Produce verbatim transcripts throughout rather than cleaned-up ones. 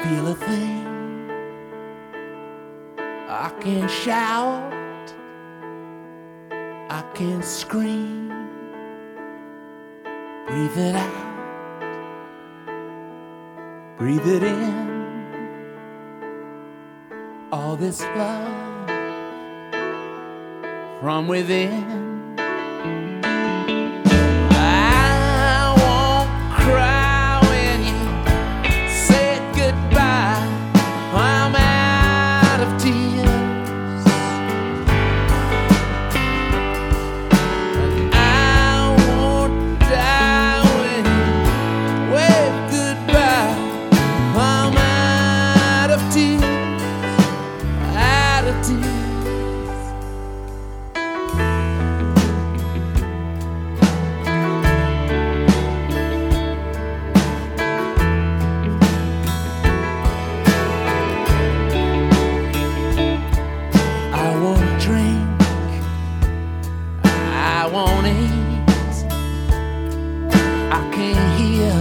feel a thing. I can shout, I can scream, breathe it out, breathe it in. All this love from within. I won't eat, I can't hear,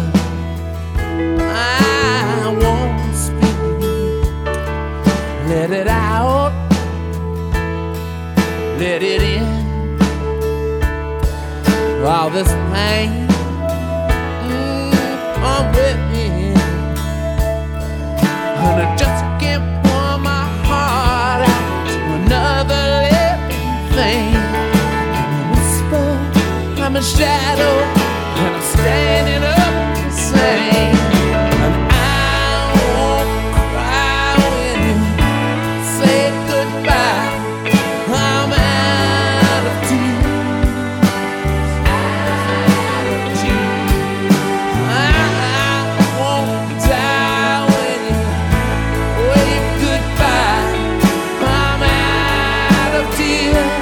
I won't speak. Let it out, let it in. All this pain, mm, come with me. And I just can't pour my heart out to another living thing. I'm a shadow, and I'm standing up to say, and I won't cry when you say goodbye. I'm out of tears, out of tears. I won't die when you wave goodbye. I'm out of tears.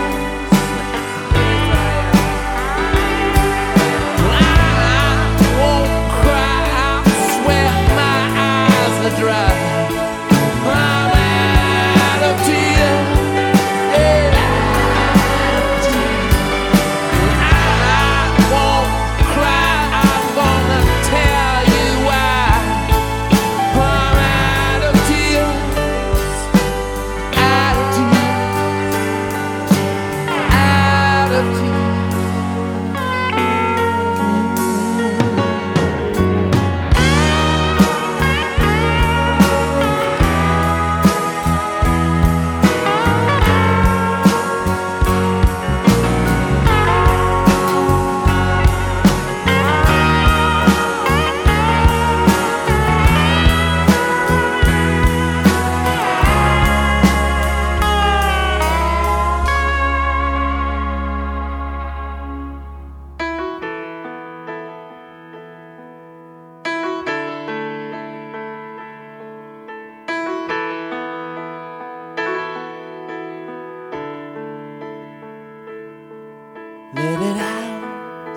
Let it out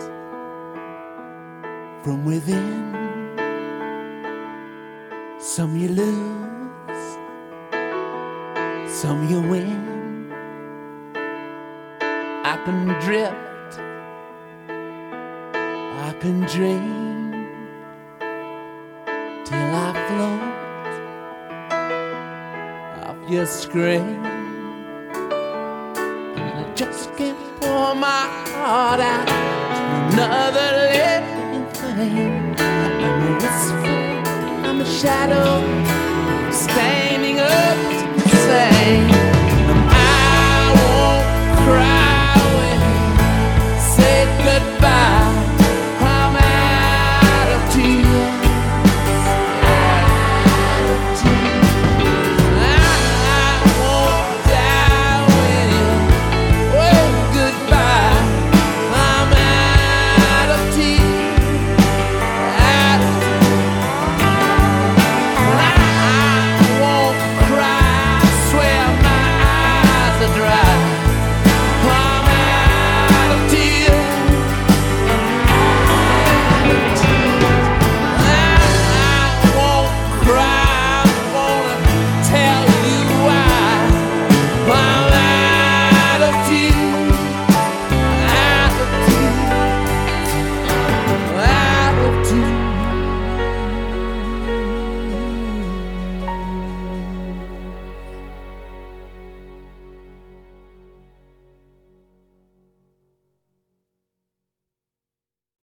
from within. Some you lose, some you win. I can drift, I can dream till I float off your screen. And I just can't pour my heart out to another living thing. I'm a whisper, I'm a shadow, standing up to say.